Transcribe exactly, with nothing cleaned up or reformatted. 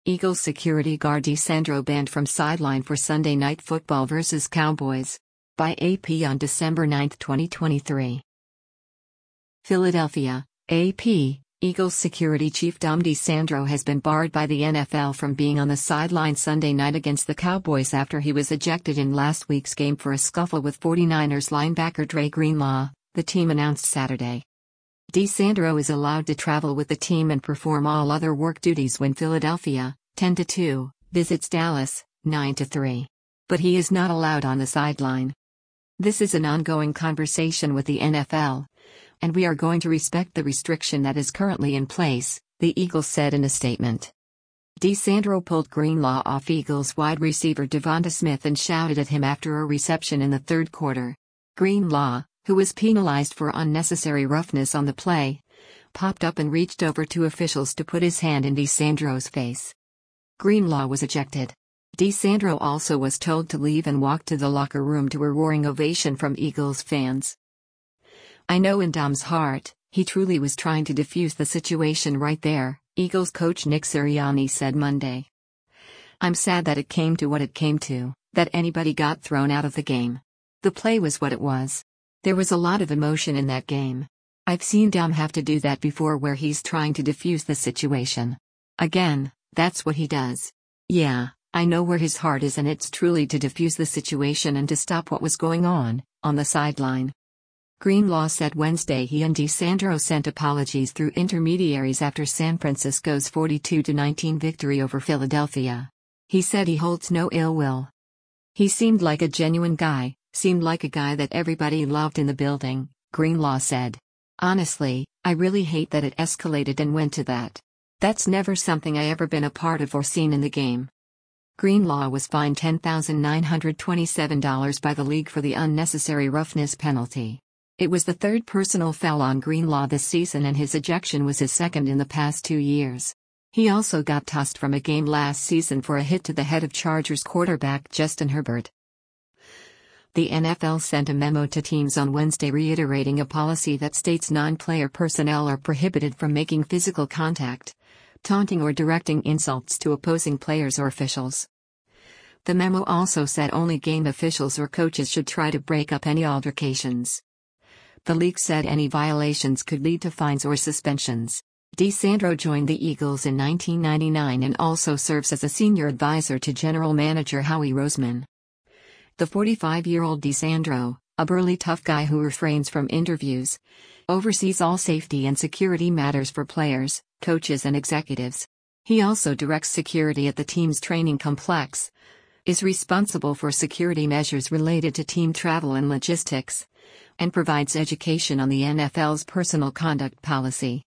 Eagles security guard DeSandro banned from sideline for Sunday Night Football versus Cowboys. By A P on December ninth, twenty twenty-three. Philadelphia, A P. Eagles security chief Dom DeSandro has been barred by the N F L from being on the sideline Sunday night against the Cowboys after he was ejected in last week's game for a scuffle with forty-niners linebacker Dre Greenlaw, the team announced Saturday. DeSandro is allowed to travel with the team and perform all other work duties when Philadelphia, ten to two, visits Dallas, nine to three. But he is not allowed on the sideline. This is an ongoing conversation with the N F L, and we are going to respect the restriction that is currently in place, the Eagles said in a statement. DeSandro pulled Greenlaw off Eagles wide receiver Devonta Smith and shouted at him after a reception in the third quarter. Greenlaw, who was penalized for unnecessary roughness on the play, popped up and reached over to officials to put his hand in DeSandro's face. Greenlaw was ejected. DeSandro also was told to leave and walk to the locker room to a roaring ovation from Eagles fans. "I know in Dom's heart, he truly was trying to defuse the situation right there," Eagles coach Nick Sirianni said Monday. "I'm sad that it came to what it came to, that anybody got thrown out of the game. The play was what it was. There was a lot of emotion in that game. I've seen Dom have to do that before where he's trying to defuse the situation. Again, that's what he does. Yeah, I know where his heart is, and it's truly to defuse the situation and to stop what was going on, on the sideline." Greenlaw said Wednesday he and DeSandro sent apologies through intermediaries after San Francisco's forty-two to nineteen victory over Philadelphia. He said he holds no ill will. "He seemed like a genuine guy, seemed like a guy that everybody loved in the building," Greenlaw said. "Honestly, I really hate that it escalated and went to that. That's never something I ever been a part of or seen in the game." Greenlaw was fined ten thousand nine hundred twenty-seven dollars by the league for the unnecessary roughness penalty. It was the third personal foul on Greenlaw this season, and his ejection was his second in the past two years. He also got tossed from a game last season for a hit to the head of Chargers quarterback Justin Herbert. The N F L sent a memo to teams on Wednesday reiterating a policy that states non-player personnel are prohibited from making physical contact, taunting or directing insults to opposing players or officials. The memo also said only game officials or coaches should try to break up any altercations. The league said any violations could lead to fines or suspensions. DeSandro joined the Eagles in nineteen ninety-nine and also serves as a senior advisor to general manager Howie Roseman. The forty-five-year-old DeSandro, a burly tough guy who refrains from interviews, oversees all safety and security matters for players, coaches and executives. He also directs security at the team's training complex, is responsible for security measures related to team travel and logistics, and provides education on the N F L's personal conduct policy.